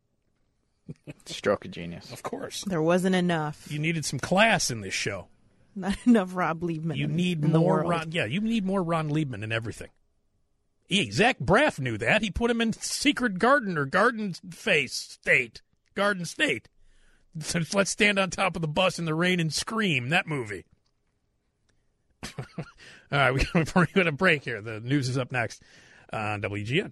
[SPEAKER 2] Stroke of genius.
[SPEAKER 1] Of course.
[SPEAKER 3] There wasn't enough.
[SPEAKER 1] You needed some class in this show.
[SPEAKER 3] Not enough Rob Liebman.
[SPEAKER 1] You need
[SPEAKER 3] in
[SPEAKER 1] more
[SPEAKER 3] the
[SPEAKER 1] Ron. Yeah, you need more Ron Liebman in everything. Zach Braff knew that. He put him in Secret Garden or Garden State. Since Let's Stand on Top of the Bus in the Rain and Scream, that movie. All right, we're going to break here. The news is up next on WGN.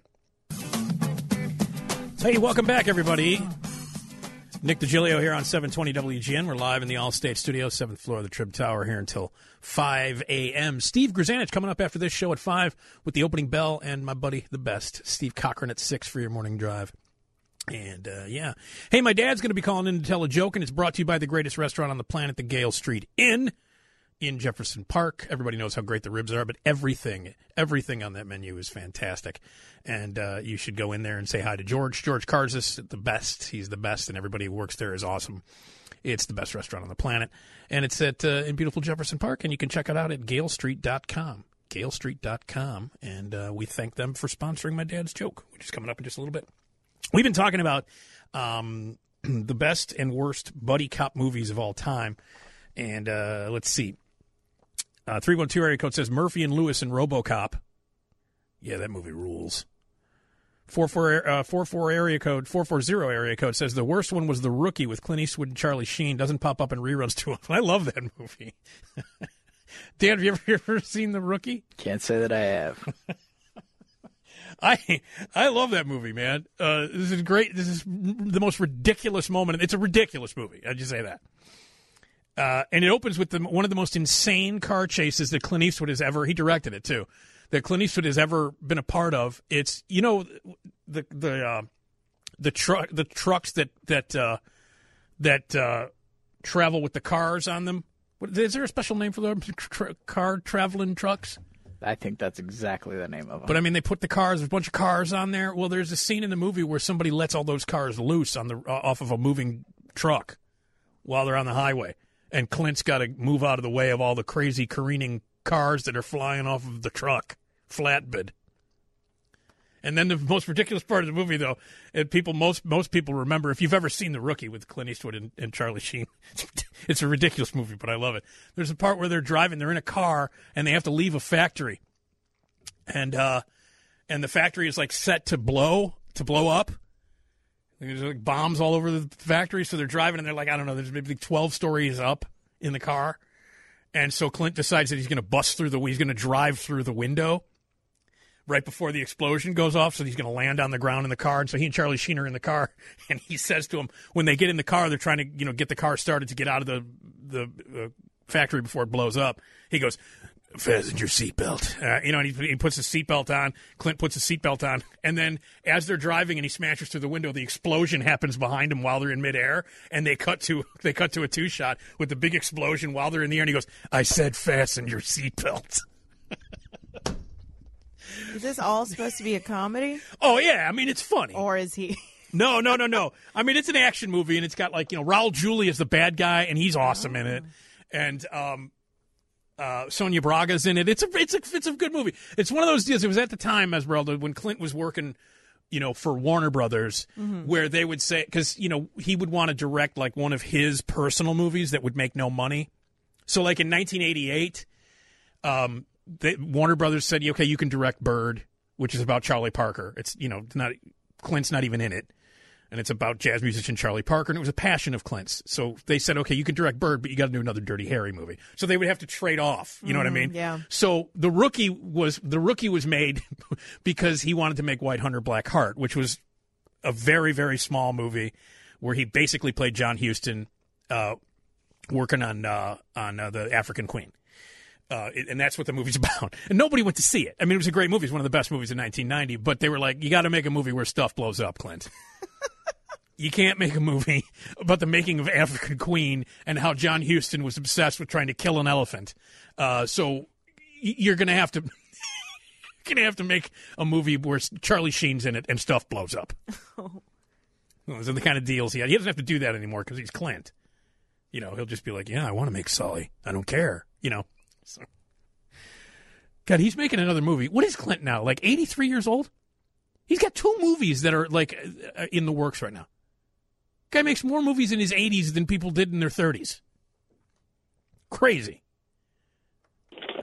[SPEAKER 1] Hey, welcome back, everybody. Nick DiGilio here on 720 WGN. We're live in the Allstate Studio, 7th floor of the Trib Tower here until 5 a.m. Steve Grzanich coming up after this show at 5 with the opening bell, and my buddy, the best, Steve Cochran at 6 for your morning drive. And, yeah. Hey, my dad's going to be calling in to tell a joke, and it's brought to you by the greatest restaurant on the planet, the Gale Street Inn in Jefferson Park. Everybody knows how great the ribs are, but everything on that menu is fantastic. And you should go in there and say hi to George. George Karzis, the best. He's the best, and everybody who works there is awesome. It's the best restaurant on the planet. And it's in beautiful Jefferson Park, and you can check it out at galestreet.com. galestreet.com. And we thank them for sponsoring my dad's joke, which is coming up in just a little bit. We've been talking about the best and worst buddy cop movies of all time. And let's see. 312 area code says Murphy and Lewis in RoboCop. Yeah, that movie rules. 440 area code says the worst one was The Rookie with Clint Eastwood and Charlie Sheen. Doesn't pop up in reruns too often. I love that movie. Dan, have you ever seen The Rookie?
[SPEAKER 2] Can't say that I have.
[SPEAKER 1] I love that movie, man. This is great. This is the most ridiculous moment. It's a ridiculous movie. I'd just say that. And it opens with one of the most insane car chases that Clint Eastwood has ever. He directed it too. That Clint Eastwood has ever been a part of. It's the trucks that travel with the cars on them. Is there a special name for them? Car traveling trucks?
[SPEAKER 2] I think that's exactly the name of them.
[SPEAKER 1] But I mean, they put there's a bunch of cars on there. Well, there's a scene in the movie where somebody lets all those cars loose off of a moving truck while they're on the highway. And Clint's got to move out of the way of all the crazy careening cars that are flying off of the truck flatbed. And then the most ridiculous part of the movie, though, and most people remember, if you've ever seen The Rookie with Clint Eastwood and Charlie Sheen, it's a ridiculous movie, but I love it. There's a part where they're in a car, and they have to leave a factory. And the factory is, like, set to blow up. There's, like, bombs all over the factory, so they're driving, and they're like, I don't know, there's maybe 12 stories up in the car. And so Clint decides that he's going to drive through the window right before the explosion goes off, so he's going to land on the ground in the car. And so he and Charlie Sheen are in the car, and he says to him, when they get in the car, they're trying to, get the car started to get out of the factory before it blows up. He goes, fasten your seatbelt. And he puts his seatbelt on. Clint puts his seatbelt on. And then as they're driving and he smashes through the window, the explosion happens behind him while they're in midair. And they cut to a two-shot with the big explosion while they're in the air. And he goes, I said fasten your seatbelt.
[SPEAKER 3] Is this all supposed to be a comedy?
[SPEAKER 1] Oh, yeah. I mean, it's funny.
[SPEAKER 3] Or is he?
[SPEAKER 1] No. I mean, it's an action movie, and it's got, Raul Julia is the bad guy, and he's awesome in it. And Sonia Braga's in it. It's a good movie. It's one of those deals. It was at the time, Esmeralda, when Clint was working, for Warner Brothers, where they would say, because, he would want to direct, one of his personal movies that would make no money. So, in 1988, Warner Brothers said, okay, you can direct Bird, which is about Charlie Parker. It's, Clint's not even in it. And it's about jazz musician Charlie Parker, and it was a passion of Clint's. So they said, okay, you can direct Bird, but you got to do another Dirty Harry movie. So they would have to trade off. You know what I mean?
[SPEAKER 3] Yeah.
[SPEAKER 1] So The Rookie was made because he wanted to make White Hunter Black Heart, which was a very, very small movie where he basically played John Huston working on the African Queen. And that's what the movie's about. And nobody went to see it. I mean, it was a great movie. It's one of the best movies in 1990. But they were like, you got to make a movie where stuff blows up, Clint. You can't make a movie about the making of African Queen and how John Huston was obsessed with trying to kill an elephant. So you're going to have to make a movie where Charlie Sheen's in it and stuff blows up. Oh. Those are the kind of deals he had. He doesn't have to do that anymore because he's Clint. He'll just be like, yeah, I want to make Sully. I don't care. So. God, he's making another movie. What is Clint now? 83 years old? He's got 2 movies that are in the works right now. Guy makes more movies in his 80s than people did in their 30s. Crazy.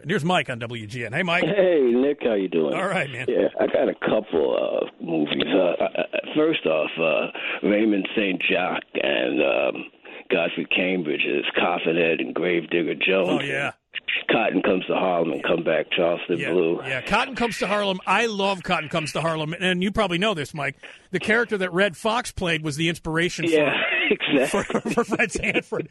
[SPEAKER 1] 7. Here's Mike on WGN. Hey, Mike.
[SPEAKER 7] Hey, Nick, how you doing?
[SPEAKER 1] All right, man.
[SPEAKER 7] Yeah, I got a couple of movies. First off, Raymond St. Jacques and Godfrey Cambridge is Coffin Head and Gravedigger Jones.
[SPEAKER 1] Oh, yeah.
[SPEAKER 7] Cotton Comes to Harlem and Come Back Charleston Blue.
[SPEAKER 1] Yeah, Cotton Comes to Harlem. I love Cotton Comes to Harlem. And you probably know this, Mike. The character that Red Fox played was the inspiration
[SPEAKER 7] exactly.
[SPEAKER 1] for Fred Sanford.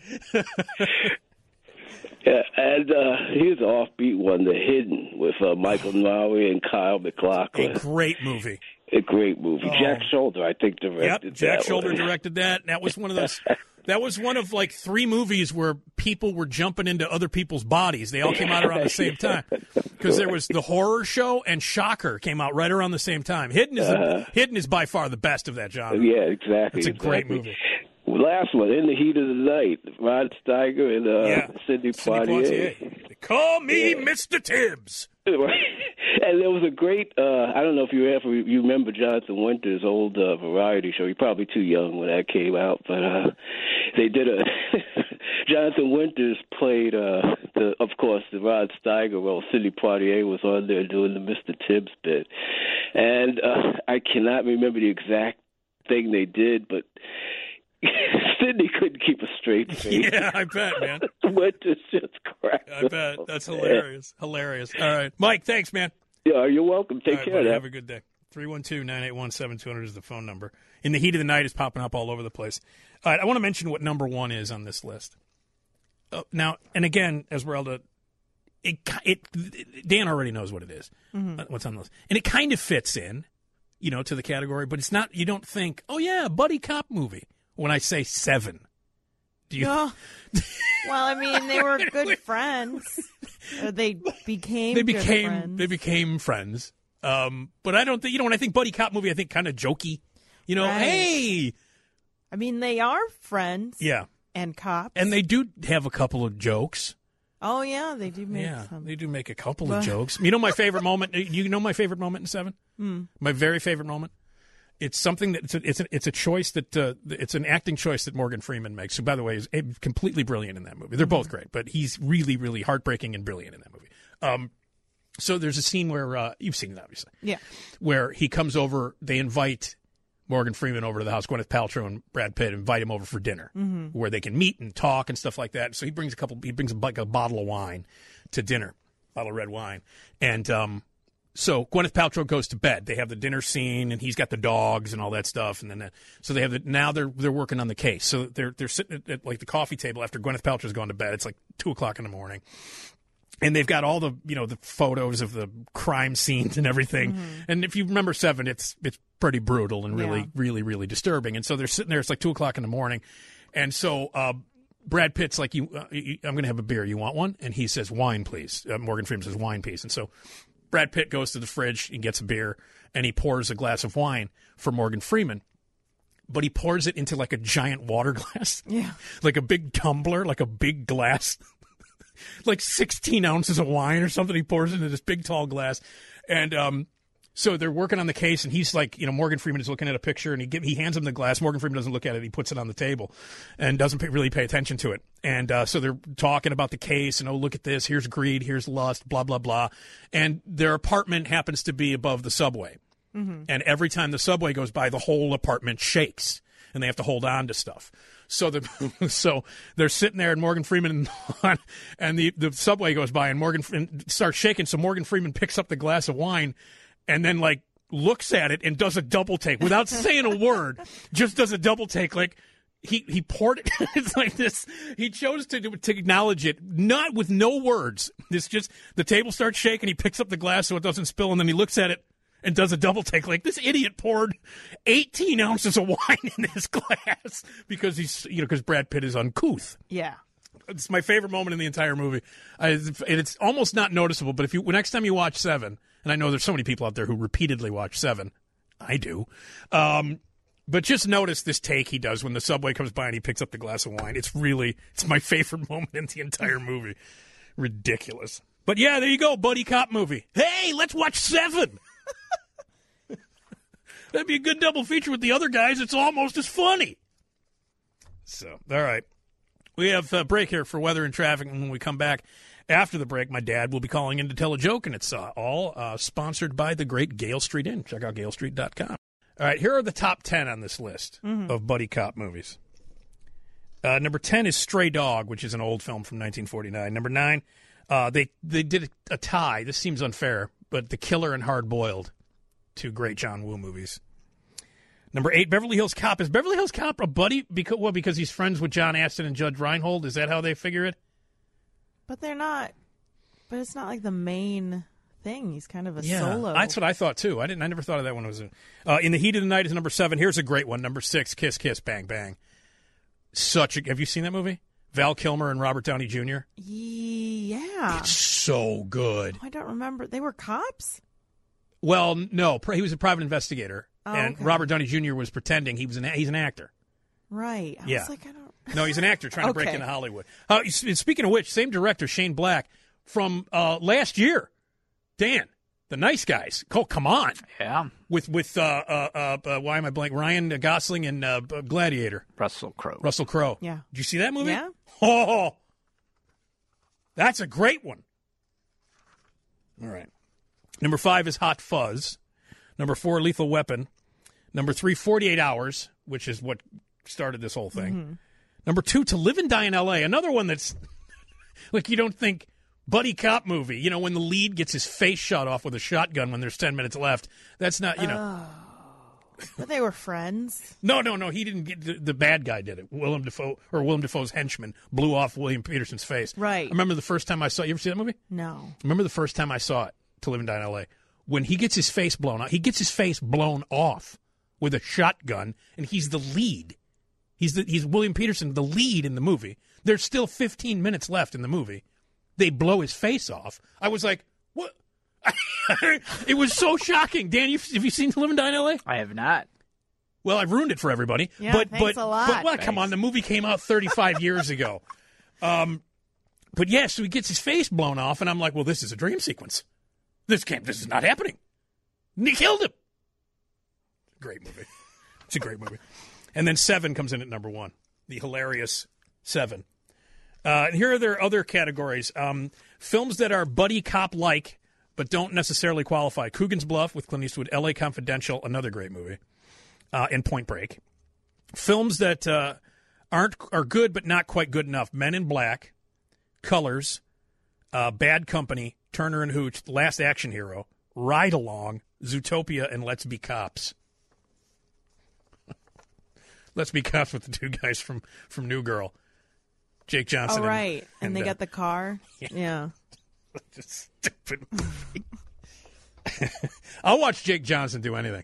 [SPEAKER 7] Yeah, and here's an offbeat one, The Hidden, with Michael Nouri and Kyle MacLachlan.
[SPEAKER 1] A great movie.
[SPEAKER 7] A great movie. Oh. Jack Shoulder, I think, directed that.
[SPEAKER 1] Jack Shoulder directed that. That was one of those. That was one of like 3 movies where people were jumping into other people's bodies. They all came out around the same time because there was The Horror Show and Shocker came out right around the same time. Hidden is by far the best of that genre.
[SPEAKER 7] Yeah, exactly.
[SPEAKER 1] It's a great movie.
[SPEAKER 7] Last one, In the Heat of the Night, Rod Steiger and Sidney Poitier.
[SPEAKER 1] They call me Mr. Tibbs.
[SPEAKER 7] And there was a great, I don't know if you remember Jonathan Winters' old variety show. You're probably too young when that came out, but they did Jonathan Winters played, of course, the Rod Steiger role. Sidney Poitier was on there doing the Mr. Tibbs bit. And I cannot remember the exact thing they did, but Sidney couldn't keep a straight face.
[SPEAKER 1] Yeah, I bet, man.
[SPEAKER 7] Winters just cracked.
[SPEAKER 1] I bet. That's hilarious. Hilarious. All right. Mike, thanks, man.
[SPEAKER 7] Yeah, you're welcome. Take care.
[SPEAKER 1] Buddy, have a good day. 312-981-7200 is the phone number. In the Heat of the Night is popping up all over the place. All right, I want to mention what number 1 is on this list. Now, and again, Esmeralda, Dan already knows what it is, what's on the list. And it kind of fits in, to the category, but it's not, you don't think, oh, yeah, buddy cop movie. When I say 7, do you?
[SPEAKER 3] No. Well, I mean, they were good friends. They became friends.
[SPEAKER 1] They became friends. But I don't think when I think buddy cop movie, I think kind of jokey.
[SPEAKER 3] Right.
[SPEAKER 1] Hey.
[SPEAKER 3] I mean, they are friends.
[SPEAKER 1] Yeah.
[SPEAKER 3] And cops.
[SPEAKER 1] And they do have a couple of jokes.
[SPEAKER 3] Oh yeah, they do make some.
[SPEAKER 1] They do make a couple of jokes. You know my favorite moment. You know my favorite moment in 7. My very favorite moment. It's something that it's a choice that it's an acting choice that Morgan Freeman makes, who, by the way, is completely brilliant in that movie. They're both great, but he's really, really heartbreaking and brilliant in that movie. So there's a scene where you've seen it, obviously.
[SPEAKER 3] Yeah. Where
[SPEAKER 1] he comes over, they invite Morgan Freeman over to the house. Gwyneth Paltrow and Brad Pitt invite him over for dinner, where they can meet and talk and stuff like that. So he brings like a bottle of wine to dinner, bottle of red wine, and so Gwyneth Paltrow goes to bed. They have the dinner scene, and he's got the dogs and all that stuff. And then so they have now they're working on the case. So they're sitting at like the coffee table after Gwyneth Paltrow's gone to bed. It's like 2:00 in the morning, and they've got all the the photos of the crime scenes and everything. And if you remember 7, it's pretty brutal and really really really disturbing. And so they're sitting there. It's like 2:00 in the morning, and so Brad Pitt's like, I'm going to have a beer. You want one? And he says, wine, please. Morgan Freeman says, wine, please. And so Brad Pitt goes to the fridge and gets a beer, and he pours a glass of wine for Morgan Freeman, but he pours it into like a giant water glass, like a big tumbler, like a big glass, like 16 ounces of wine or something. He pours into this big tall glass, and so they're working on the case, and he's like, Morgan Freeman is looking at a picture, and he hands him the glass. Morgan Freeman doesn't look at it. He puts it on the table and doesn't really pay attention to it. And so they're talking about the case, and, oh, look at this. Here's greed. Here's lust, blah, blah, blah. And their apartment happens to be above the subway. And every time the subway goes by, the whole apartment shakes, and they have to hold on to stuff. So they're sitting there, and Morgan Freeman and the subway goes by, and Morgan starts shaking. So Morgan Freeman picks up the glass of wine and then, like, looks at it and does a double take without saying a word. Just does a double take, like he poured it. It's like this. He chose to acknowledge it, not with no words. This just the table starts shaking. He picks up the glass so it doesn't spill, and then he looks at it and does a double take. Like, this idiot poured 18 ounces of wine in this glass because because Brad Pitt is uncouth.
[SPEAKER 3] Yeah.
[SPEAKER 1] It's my favorite moment in the entire movie. It's almost not noticeable, but next time you watch 7. And I know there's so many people out there who repeatedly watch 7. I do. But just notice this take he does when the subway comes by and he picks up the glass of wine. It's my favorite moment in the entire movie. Ridiculous. But yeah, there you go, buddy cop movie. Hey, let's watch 7. That'd be a good double feature with the other guys. It's almost as funny. So, all right. We have a break here for weather and traffic, and when we come back, After the break, my dad will be calling in to tell a joke, and it's all sponsored by the great Gale Street Inn. Check out galestreet.com. All right, here are the top 10 on this list of buddy cop movies. Number 10 is Stray Dog, which is an old film from 1949. Number 9, they did a tie. This seems unfair, but The Killer and Hard Boiled, 2 great John Woo movies. Number 8, Beverly Hills Cop. Is Beverly Hills Cop a buddy? Because he's friends with John Astin and Judge Reinhold? Is that how they figure it?
[SPEAKER 3] But they're not. But it's not like the main thing. He's kind of a solo.
[SPEAKER 1] That's what I thought too. I never thought of that one. In the Heat of the Night is number 7. Here's a great one. Number 6, Kiss Kiss Bang Bang. Have you seen that movie? Val Kilmer and Robert Downey Jr.
[SPEAKER 3] Yeah.
[SPEAKER 1] It's so good.
[SPEAKER 3] I don't remember. They were cops?
[SPEAKER 1] Well, no. He was a private investigator, and
[SPEAKER 3] okay.
[SPEAKER 1] Robert Downey Jr. was pretending he's an actor.
[SPEAKER 3] Right. I was like, I don't.
[SPEAKER 1] No, he's an actor trying to break into Hollywood. Speaking of which, same director, Shane Black, from last year. Dan, The Nice Guys. Oh, come on.
[SPEAKER 2] Yeah.
[SPEAKER 1] With why am I blank? Ryan Gosling and Gladiator.
[SPEAKER 2] Russell
[SPEAKER 1] Crowe.
[SPEAKER 3] Yeah.
[SPEAKER 1] Did you see that movie?
[SPEAKER 3] Yeah.
[SPEAKER 1] Oh, that's a great one. All right. Number 5 is Hot Fuzz. Number 4, Lethal Weapon. Number 3, 48 Hours, which is what started this whole thing. Mm-hmm. Number 2, To Live and Die in L.A., another one that's like you don't think buddy cop movie. You know, when the lead gets his face shot off with a shotgun when there's 10 minutes left. That's not, you know.
[SPEAKER 3] But they were friends.
[SPEAKER 1] No. He didn't get the bad guy did it. Willem Dafoe's henchman blew off William Peterson's face.
[SPEAKER 3] Right.
[SPEAKER 1] I remember the first time I saw it. You ever see that movie?
[SPEAKER 3] No.
[SPEAKER 1] I remember the first time I saw it, To Live and Die in L.A., when he gets his face blown off. He gets his face blown off with a shotgun, and he's the lead. He's William Peterson, the lead in the movie. There's still 15 minutes left in the movie. They blow his face off. I was like, what? It was so shocking. Dan, have you seen To Live and Die in L.A.?
[SPEAKER 2] I have not.
[SPEAKER 1] Well, I've ruined it for everybody.
[SPEAKER 3] Yeah,
[SPEAKER 1] but
[SPEAKER 3] thanks a lot.
[SPEAKER 1] But come on, the movie came out 35 years ago. But yeah, so he gets his face blown off, and I'm like, well, this is a dream sequence. This is not happening. And he killed him. Great movie. It's a great movie. And then 7 comes in at number 1, the hilarious 7. And here are their other categories. Films that are buddy cop-like but don't necessarily qualify. Coogan's Bluff with Clint Eastwood, L.A. Confidential, another great movie, and Point Break. Films that are good but not quite good enough. Men in Black, Colors, Bad Company, Turner and Hooch, The Last Action Hero, Ride Along, Zootopia, and Let's Be Cops. Let's Be Cops with the 2 guys from New Girl. Jake Johnson.
[SPEAKER 3] Oh, right. And they got the car? Yeah.
[SPEAKER 1] Just stupid movie. I'll watch Jake Johnson do anything.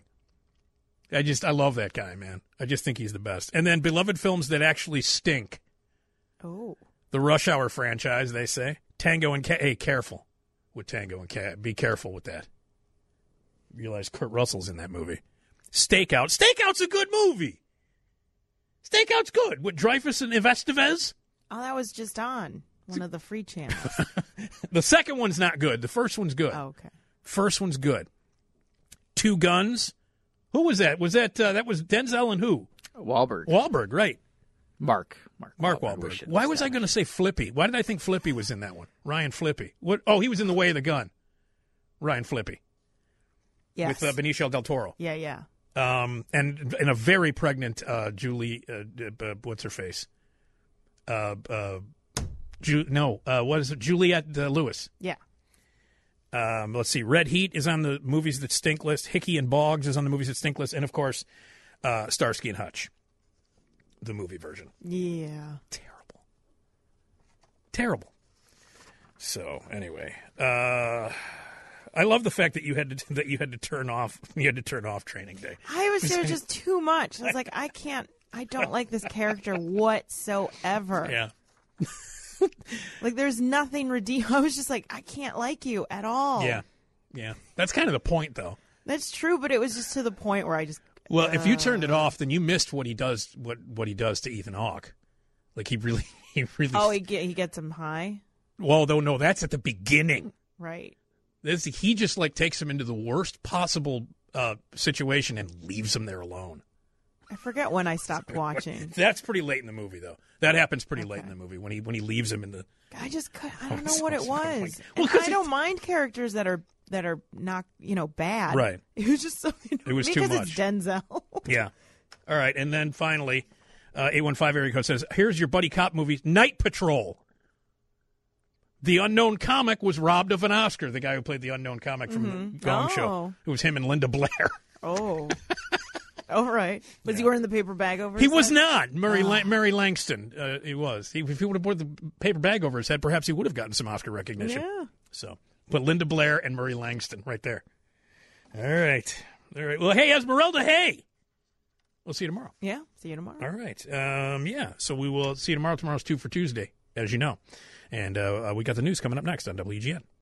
[SPEAKER 1] I love that guy, man. I just think he's the best. And then beloved films that actually stink.
[SPEAKER 3] Oh.
[SPEAKER 1] The Rush Hour franchise, they say. Tango and Cat. Hey, careful with Tango and Cat. Be careful with that. Realize Kurt Russell's in that movie. Stakeout. Stakeout's a good movie. Stakeout's good. With Dreyfuss and Estevez.
[SPEAKER 3] Oh, that was just on one of the free channels.
[SPEAKER 1] The second one's not good. The first one's good.
[SPEAKER 3] Oh, okay.
[SPEAKER 1] First one's good. 2 Guns. Who was that? Was that was Denzel and who?
[SPEAKER 2] Wahlberg.
[SPEAKER 1] Wahlberg, right.
[SPEAKER 2] Mark
[SPEAKER 1] Wahlberg. Why was I going to say Flippy? Why did I think Flippy was in that one? Ryan Flippy. What? Oh, he was in The Way of the Gun. Ryan Flippy.
[SPEAKER 3] Yes.
[SPEAKER 1] With Benicio del Toro.
[SPEAKER 3] Yeah.
[SPEAKER 1] And a very pregnant Julie, what's her face? What is it? Juliette Lewis.
[SPEAKER 3] Yeah.
[SPEAKER 1] Let's see. Red Heat is on the movies that stink list. Hickey and Boggs is on the movies that stink list. And, of course, Starsky and Hutch, the movie version.
[SPEAKER 3] Yeah.
[SPEAKER 1] Terrible. So, anyway, I love the fact that you had to turn off Training Day.
[SPEAKER 3] There was just too much. I was like, I don't like this character whatsoever.
[SPEAKER 1] Yeah.
[SPEAKER 3] Like, there's nothing redeeming. I was just like, I can't like you at all.
[SPEAKER 1] Yeah. That's kind of the point, though.
[SPEAKER 3] That's true, but it was just to the point where I just.
[SPEAKER 1] Well, if you turned it off, then you missed what he does. What he does to Ethan Hawke. Like he really.
[SPEAKER 3] Oh, he gets him high.
[SPEAKER 1] Well, no, that's at the beginning.
[SPEAKER 3] Right.
[SPEAKER 1] He just takes him into the worst possible situation and leaves him there alone.
[SPEAKER 3] I forget when I stopped watching.
[SPEAKER 1] That's pretty late in the movie, though. That happens pretty late in the movie when he leaves him in the.
[SPEAKER 3] I don't know what it was.
[SPEAKER 1] Well,
[SPEAKER 3] I don't mind characters that are not bad.
[SPEAKER 1] Right.
[SPEAKER 3] It was just something.
[SPEAKER 1] It was too much.
[SPEAKER 3] Because it's Denzel.
[SPEAKER 1] Yeah. All right, and then finally, 815 area code says, "Here's your buddy cop movie, Night Patrol." The unknown comic was robbed of an Oscar. The guy who played the unknown comic from the Gong Show. It was him and Linda Blair.
[SPEAKER 3] Oh. All right. Was he wearing the paper bag over his
[SPEAKER 1] He
[SPEAKER 3] head?
[SPEAKER 1] was not. Murray Langston, he was. If he would have worn the paper bag over his head, perhaps he would have gotten some Oscar recognition.
[SPEAKER 3] Yeah.
[SPEAKER 1] So, but Linda Blair and Murray Langston right there. All right. Well, hey, Esmeralda, hey. We'll see you tomorrow.
[SPEAKER 3] Yeah, see you tomorrow.
[SPEAKER 1] All right. So we will see you tomorrow. Tomorrow's 2 for Tuesday, as you know. And we got the news coming up next on WGN.